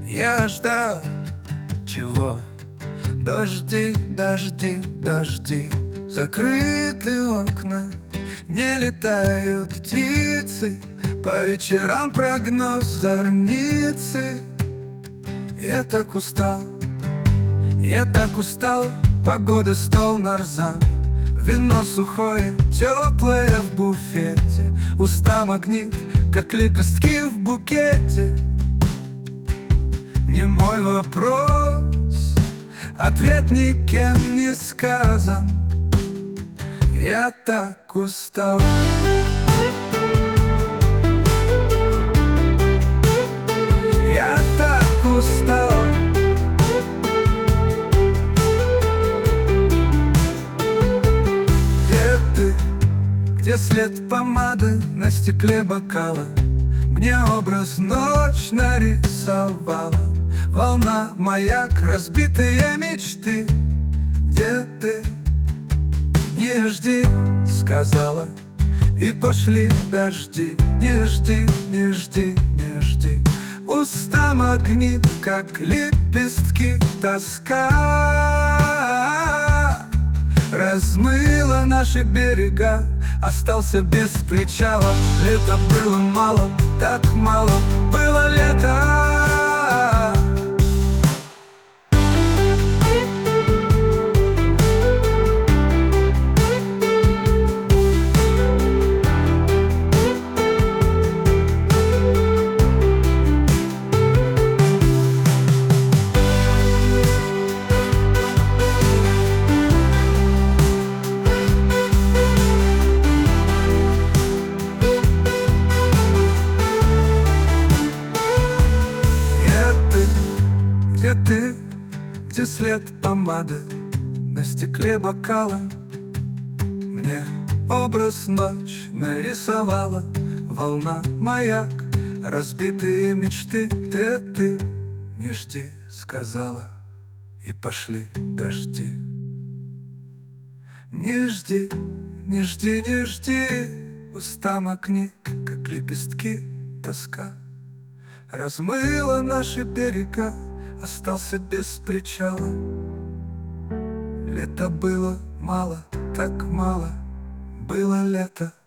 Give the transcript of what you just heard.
Я ждал чего? Дожди, дожди, дожди. Закрыты окна, не летают птицы. По вечерам прогноз зорницы. Я так устал, погода стол нарзан. Вино сухое, теплое в буфете. Уста магнит, как лепестки в букете. Не мой вопрос, ответ никем не сказан. Я так устал. Я так устал. Где ты? Где след помады на стекле бокала? Мне образ ночь нарисовала. Волна, маяк, разбитые мечты. Где ты? Не жди, сказала, и пошли дожди. Не жди, не жди, не жди. Уста магнит, как лепестки, тоска размыла наши берега. Остался без причала. Лето было мало, так мало было лето. Где ты? Где след помады на стекле бокала? Мне образ ночь нарисовала. Волна, маяк, разбитые мечты. Где ты? Не жди, сказала, и пошли дожди. Не жди, не жди, не жди. Уста магнит, как лепестки, тоска размыла наши берега. Остался без причала. Лето было мало, так мало было лето.